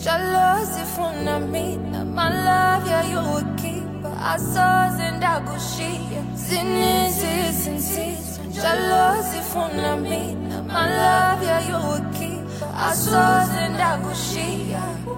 Jealousy from me, my love, yeah, you would keep. I saw Zindabushi, Zinizi, Zinzi. Jealousy from me, my love, yeah, you would keep. I saw Zindabushi.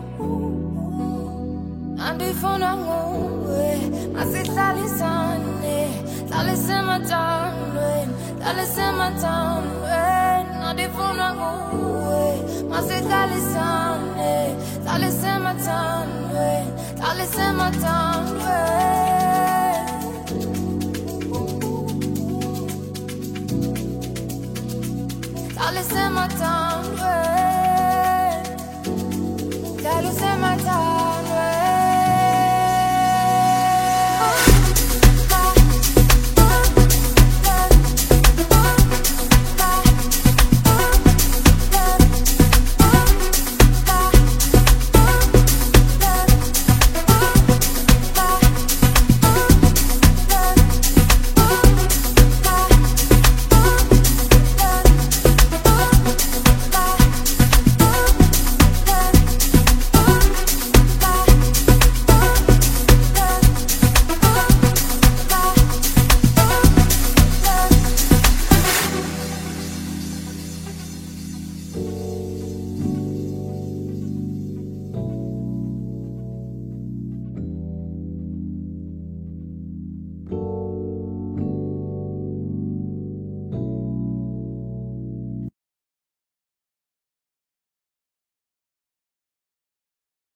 And if on a move, I say, Talisane, Talisama town, Talisama town, and if on a move, I say, Talisane, Talisama town, Talisama town, Talisama town, Talisama